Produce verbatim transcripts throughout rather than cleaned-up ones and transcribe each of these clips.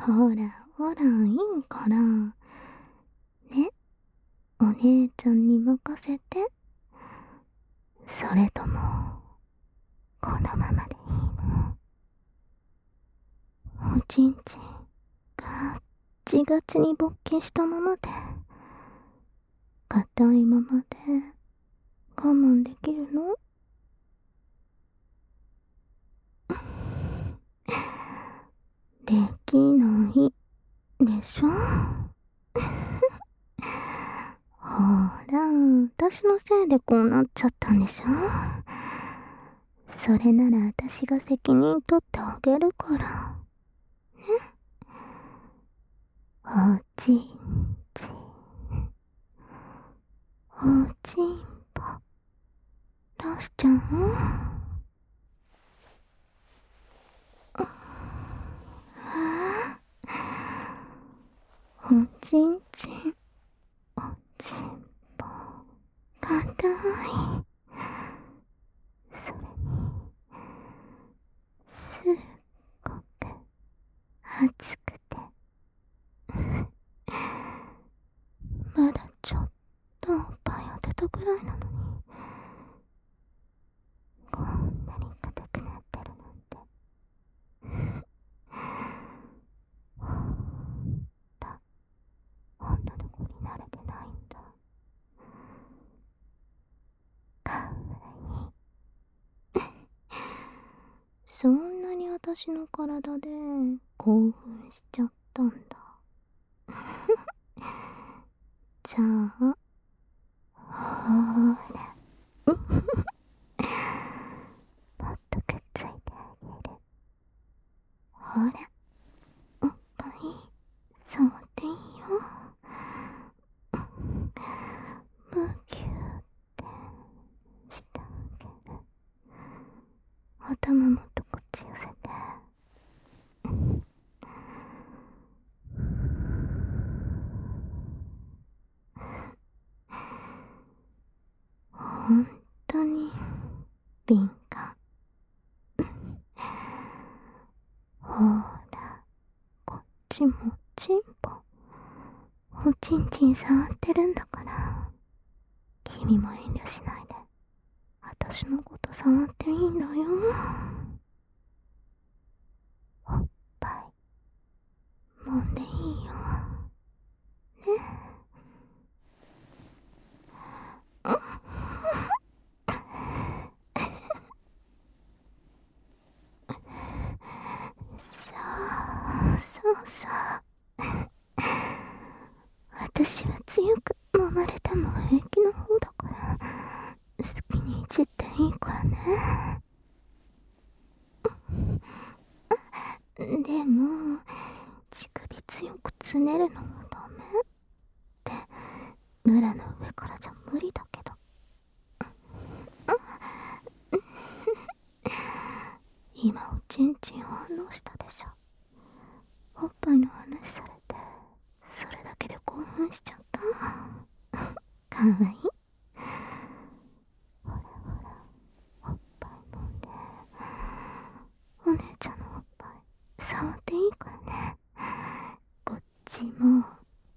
ほらほら、いいから。ね、お姉ちゃんに任せて。それとも、このままでいいの？おちんちん、ガッチガチに勃起したままで、硬いままで、我慢できるの？できないでしょ。ほら、私のせいでこうなっちゃったんでしょ。それなら私が責任取ってあげるから。ね。おちんちん、おちんぽ、出しちゃう？おちんちん、おちんぽ、硬い。それに、すっごく熱くて。まだちょっとおっぱいを出たくらいなのに、こんなに硬くなってるなんて。ほんと、女の子に慣れてないんだ。かわいい。そんなに私の体で興奮しちゃったんだ。じゃあ、ほーら。もっとくっついてあげる。ほら、おっぱい、触っていいよ。むぎゅーってしてあげる。頭もっとこっち寄せて。ほんとに敏感。ほら、こっちもちんぽ、おちんちん触ってるんだから、君も遠慮しないで私のこと触っていいんだよ。おっぱい揉んでいいよね。そうそうそう。私は強く揉まれても平気の方だから、好きにいじっていいからね。でも、乳首強くつねるのもダメって、ブラの上からじゃ無理だけど。今おちんちん反応したでしょ。おっぱいの話されて、それだけで興奮しちゃった。かわいい。ほらほら、おっぱい揉んで。お姉ちゃんのおっぱい触っていいからね。こっちも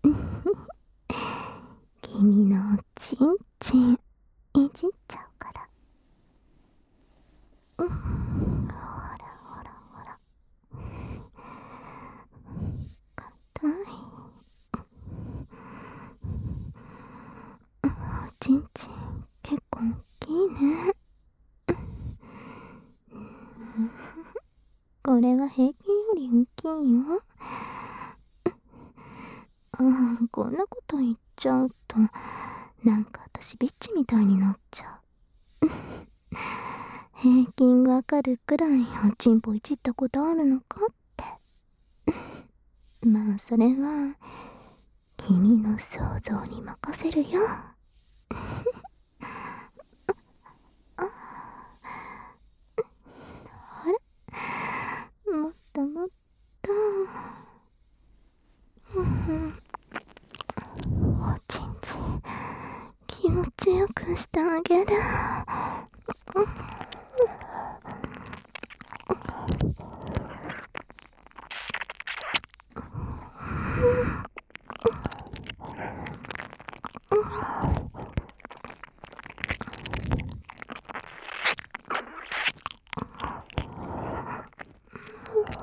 君のおちんちんいじっちゃうから。うん、ほらほらほら、硬い。おちんちん結構大きいね。これは平均より大きいよ。ああ、こんなこと言っちゃうと、なんか私ビッチみたいになっちゃう。平均わかるくらいおちんぽいじったことあるのかって。まあそれは君の想像に任せるよ。ほら、もっともっと。うん、おちんちん気持ちよくしてあげる。ほ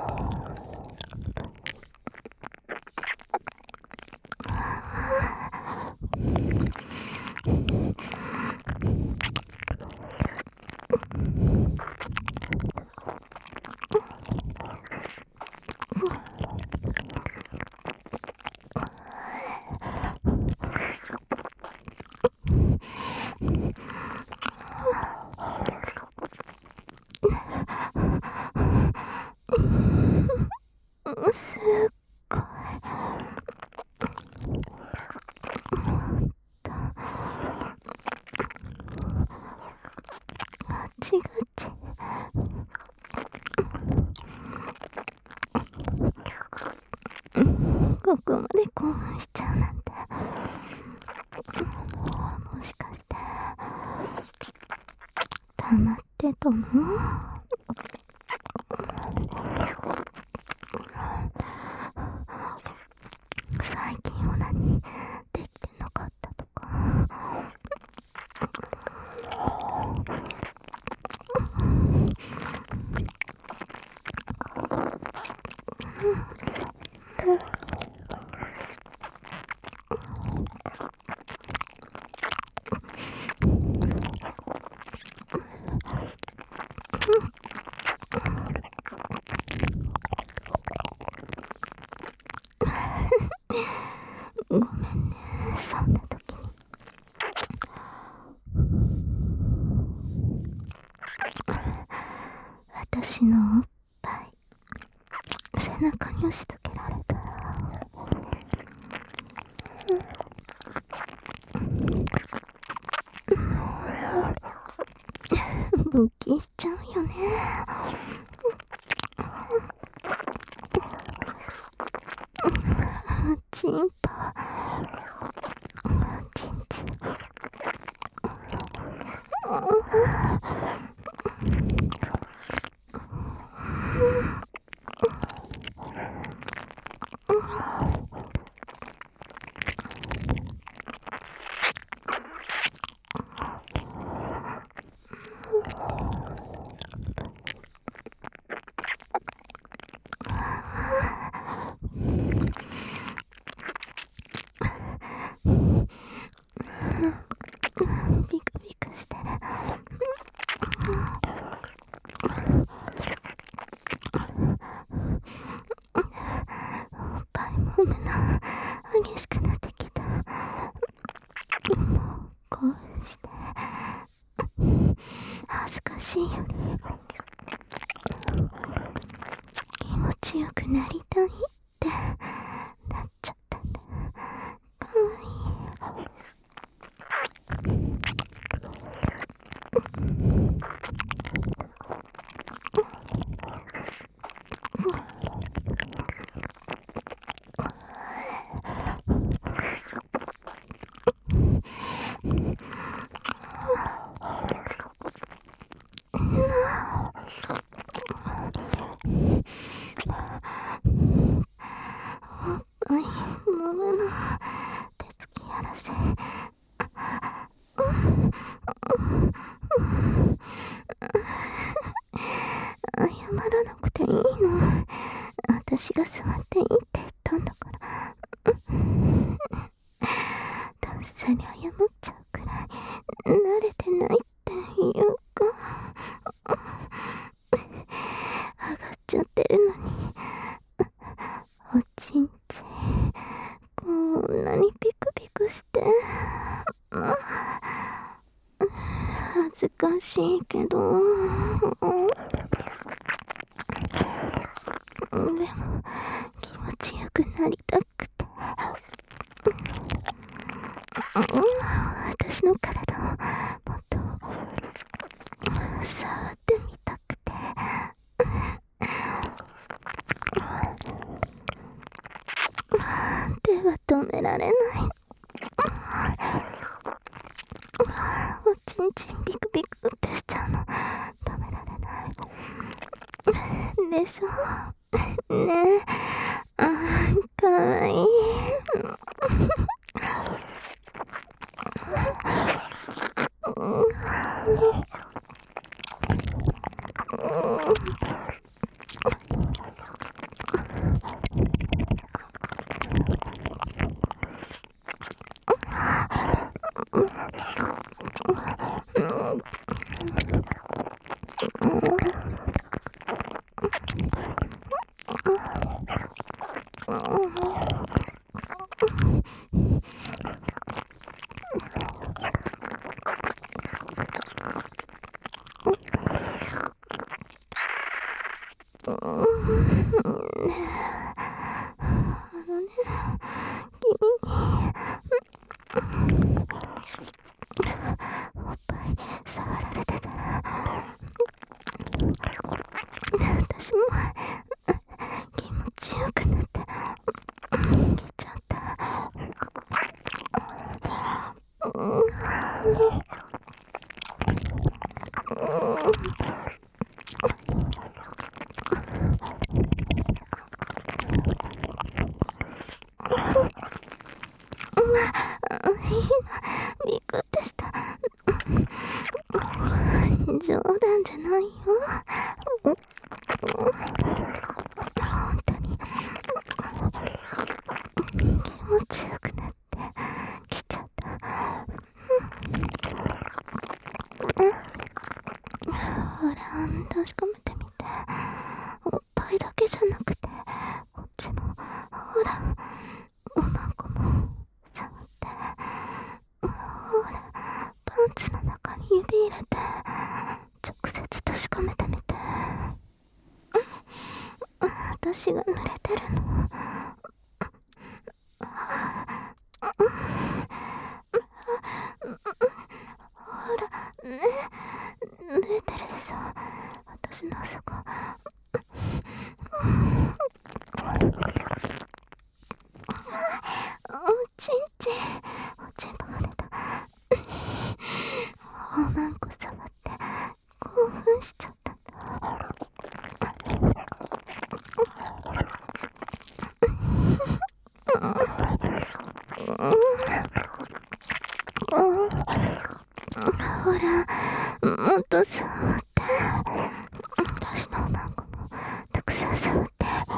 すっごいガチガチ。ここまで興奮しちゃうなんて、もしかして溜まってたの？最近オナニーできてなかったとか。ごめんね、そんな時に。私のおっぱい背中に押し付けられたら、勃起しちゃうよね。チンポチンチン。ビクビクしてる。おっぱい揉むの激しくなってきた。もう興奮して恥ずかしいより気持ちよくなりたいってなっちゃったんだ。かわいい。おい、もむの手つきやらせ。謝らなくていいの。私が座っていいって言ったんだから。とっさに謝っちゃうくらい慣れてないっていうか、上がっちゃってるのにおちんちんこんなにピクピクして恥ずかしいけど、でも気持ちよくなりたくて、私の体をもっと触ってみたくて、手は止められない。おちんちんビクビクってしちゃうの止められないでしょねえ。あーかわいい。 のね、君におっぱい触られてたら、私も気持ちよくなって来ちゃった。びっくりした。冗談じゃないよ。本当に気持ちよくなってきちゃった。ほら、確かめてみて。おっぱいだけじゃなくて、こっちもほら、おまんこも触って、ほら、パンツの中に指入れて直接確かめてみて。私が濡れてるの。ほらね、濡れてるでしょ、私のあそこ。おちんちん、おちんぽが出た。おまんこ触って興奮しちゃったんだ。ほら、もっと触って。私のおまんこもたくさん触って。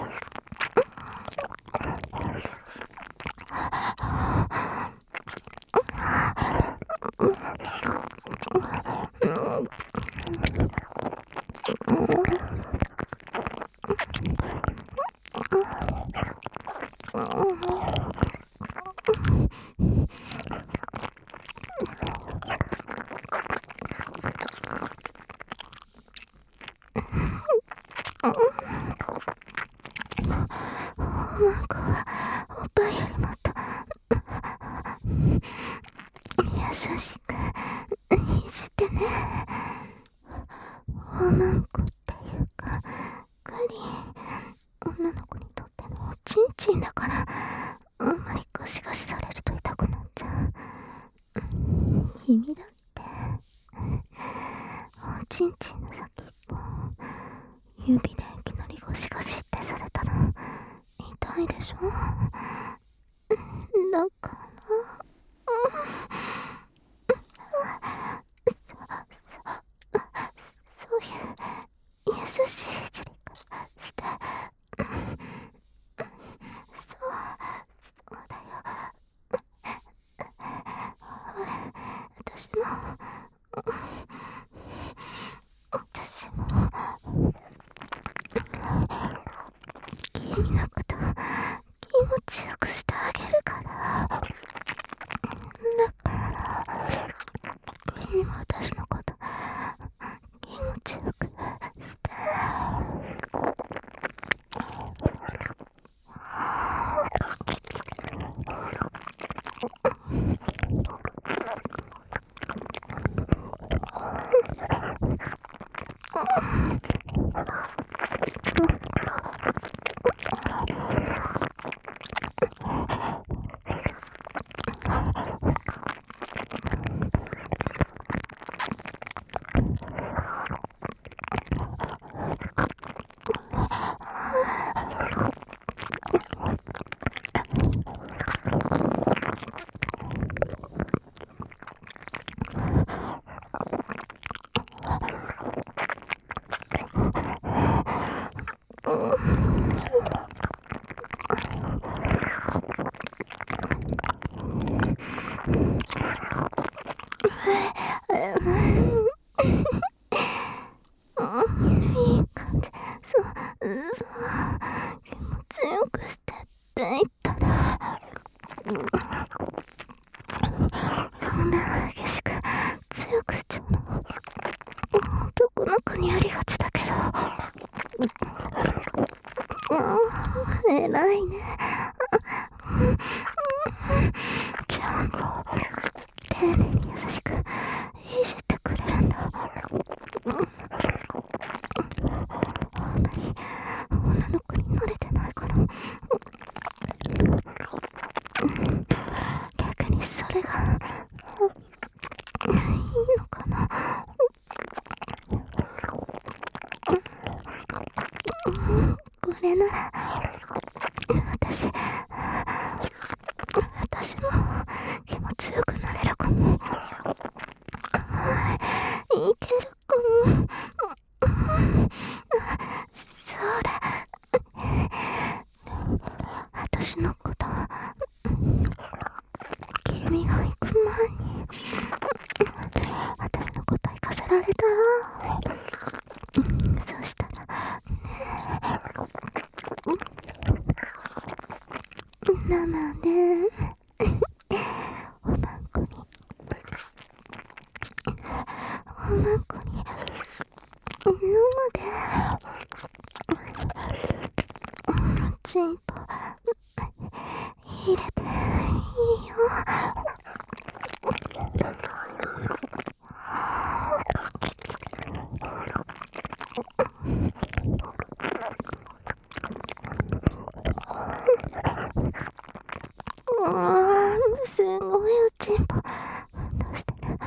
おまんこはおっぱいよりもっと優しくいじってね。おまんこっていうか、グリ女の子にとってのおちんちんだから、あんまりガシガシされると痛くなっちゃう。君だっておちんちんの先っぽ指でいきなりゴシゴシってされたら痛いでしょ。だからそういう優しいいじり方して。そうそうだよ。ほら、私も私も君のこと気持ちよくしてあげるから。だから君も私のこと気持ちよくして。いい感じ。そう、そう、気持ちよくしてって言ったら、こんな激しく強くしちゃうの男の子にありがちだけど、 偉いね。ちゃんと丁寧に優しくいじってくれるんだ。あんまり女の子に慣れてないから、逆にそれがいいのかな。これなら私私も気も強くなれるかも。いけるかも。そうだ、私のこと君が行く前に私のこと行かせられたら、そしたら生でおまんこにおまんこに生でチンポ入れていいよ。うわー、すごいおちんぽ。どうしてる？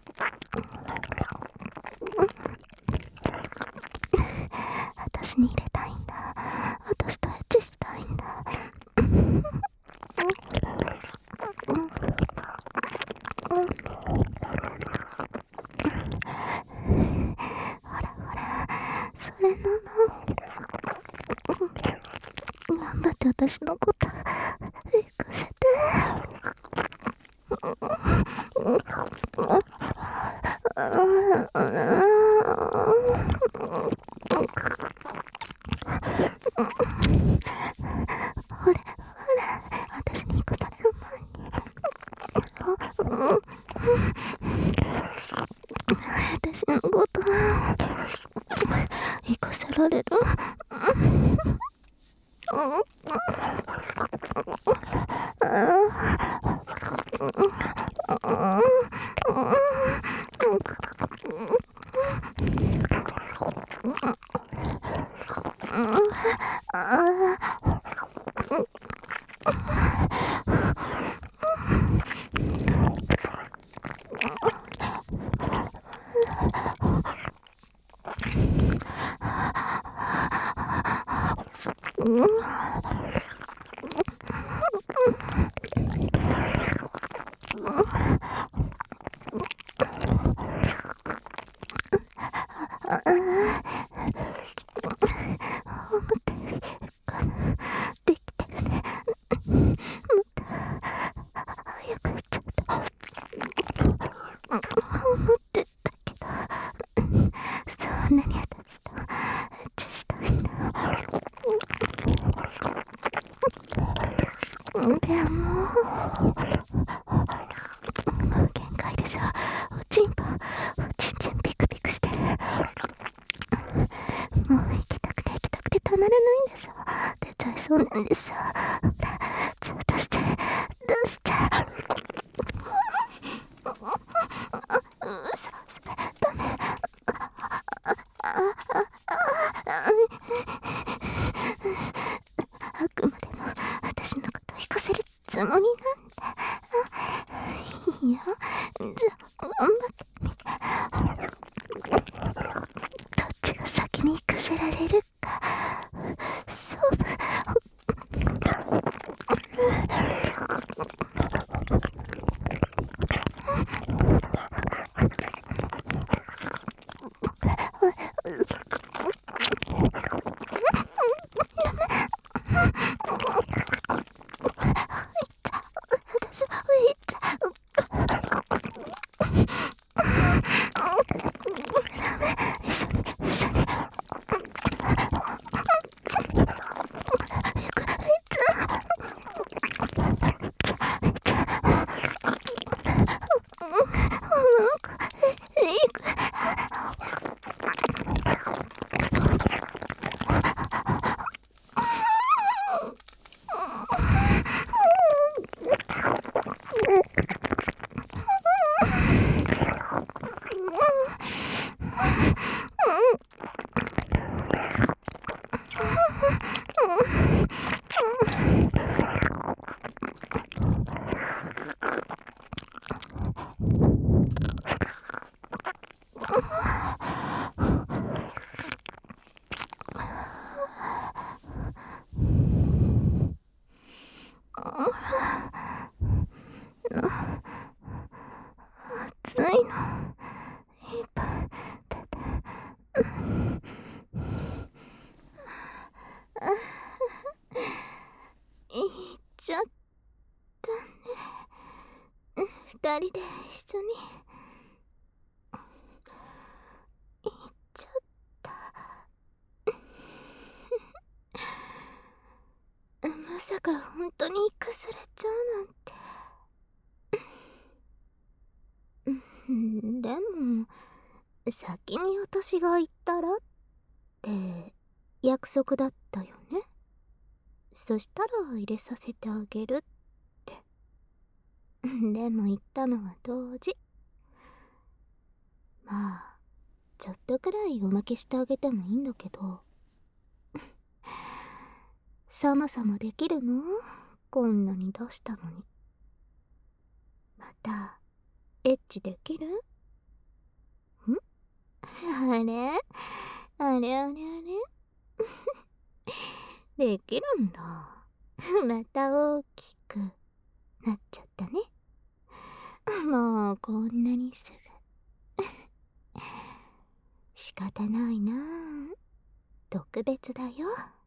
私に入れたいんだ。私とエッチしたいんだ。ほらほら、それなの。頑張って私のこと行かせて。ほらほら、私に行かされる前に私のこと行かせられる。できてるね。もっと早く行っちゃった。思ってたけど、そんなに私とエッチしたいんだ。でももう限界でしょ。おちんぽおちんちんピクピクしてる。もう行きたくて行きたくてたまらないんでしょ。出ちゃいそうなんでしょ。ほら、ちょっと出しちゃえ出しちゃえ。うそ、それダメ。あくまでも私のこと行かせるつもりなんだ。いいよ、じゃあ頑張ってみて。どっちが先に行かせられるか勝負。私はいっちゃう。 二人で一緒に行っちゃった。まさか本当に生かされちゃうなんて。でも先に私が言ったらって約束だったよね。そしたら入れさせてあげるって。でも言ったのは同時。まあちょっとくらいおまけしてあげてもいいんだけど。そもそもできるの？こんなに出したのに。またエッチできる？ん？あれあれあれあれできるんだ。また大きくなっちゃったね。もうこんなにすぐ。仕方ないなあ。特別だよ。